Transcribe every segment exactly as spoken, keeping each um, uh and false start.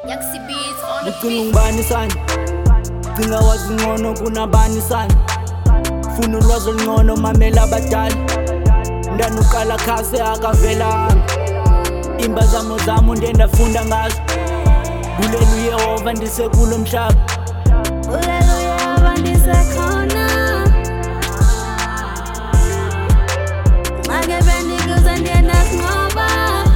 Ucinga ngubani sana, cinga wazi ngcono kunabani sana. Funa ulwazi olungcono mamela abadala, ndani uqala khase akavelanga. Impazamo zami nde ndafunda ngazo, bulela uYehova ndisekulo mhlaba. Bulela uYehova ndisekhona, make bendikuza ndiyenasingoba.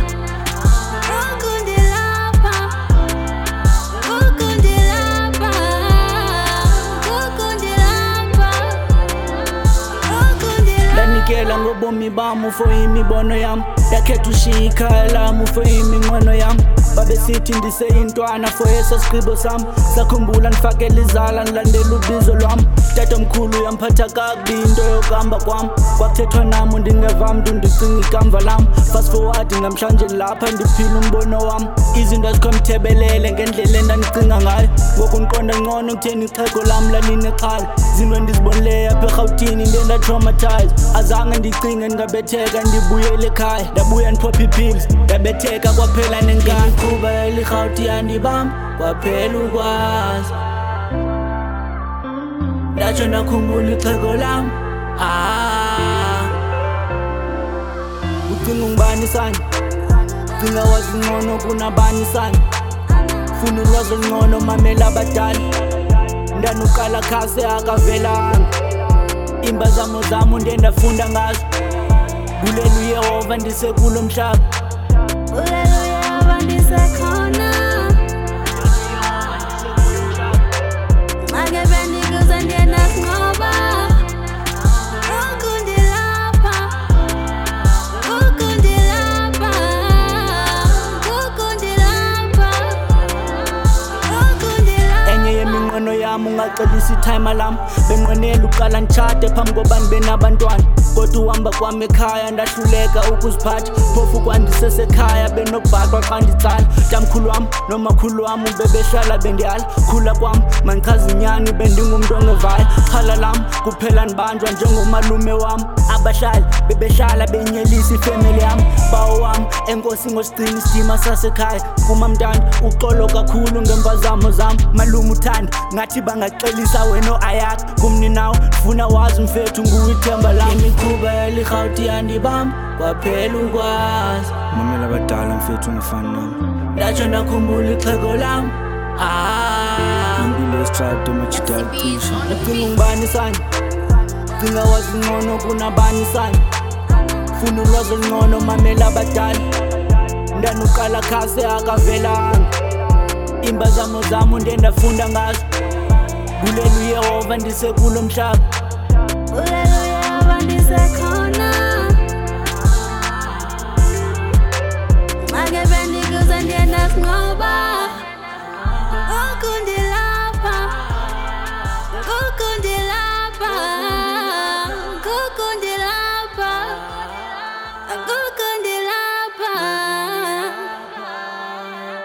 Ndanikela ngobomi bami for imibono yami, ndakhetha ushiya ikhaya lami for iminqweno yami. Babesithi ndiseyintwana for eso sigqibo sami, sakhumbula ndifakela izala ndilandela ubizo lwami. Tatomkhulu uyamphatha kakubi into yokuhamba kwami, kwakuthethwa nami ndingeva mntu ndicinga ikamva lami. Fast forward namhlanje lapha ndiphila umbono wami, izinto azikhomthebelele ngendlela endandicinga ngayo. Ngoku ndiqonda ngcono kutheni ixhego lami lalinexhala, zinto endizibonileyo apha eRhawutini nde ndatraumatize. Azange ndicinge ndingabetheka ndibuyele ekhaya, ndabuya ndiphopha ii-pills ndabetheka kwaphela nenkani. Imikhuba eliRhawuti yandibamba kwaphela ukwazi, ndatsho ndakhumbula ixhego lam. Ah, ucinga ngubani sana, cinga wazi ngcono kunabani sana. Funa ulwazi olungcono mamela abadala, ndani uqala khase akavelanga. Impazamo zami nde ndafunda ngazo, bulela uYehova ndisekulo mhlaba. Bulela uYehova ndisekhona, make bendikuza ndiyenasingoba. Ukundilapha, ukundilapha, ukundilapha, ukundilapha. Enye yeminqweno yami ungaxolisa ithayima lami, benqwenela uqala nditshate phambi koba ndibe nabantwana. Kodwa uhamba kwami ekhaya ndahluleka ukuziphatha, phofu kwandisesekhaya benokubhaqwa xa nditsala. Tamkhulu wam nomakhulu wam bebehlala bendiyala, khula kwam mandichaza inyani bendingumntu ongevayo. Xhala lam kuphela ndibanjwa njengomalume wam, abahlali bebehlala benyelisa ifemeli yam. Bawo wam enkosi ngosigcina isidima sasekhaya, kumamntanda uxolo kakhulu ngempazamo zam. Malume uthanda ngathi bangaxelisa wena o-ayakho, kumninawo ndifuna wazi mfethu nguwe ithemba lam. Imikhuba eliRhawuti yandibamba kwaphela ukwazi, mamela abadala mfethu ungafani nami, ndatsho ndakhumbula ixhego lam. Ah, impilo yestrade amajida alicisha. Ucinga ngubani sana, cinga wazi ngcono kunabani sana. Funa ulwazi olungcono mamela abadala, ndani uqala khase akavelanga. Impazamo zami nde ndafunda ngazo, bulela uYehova ndisekulo mhlaba. Bulela uYehova ndisekhona.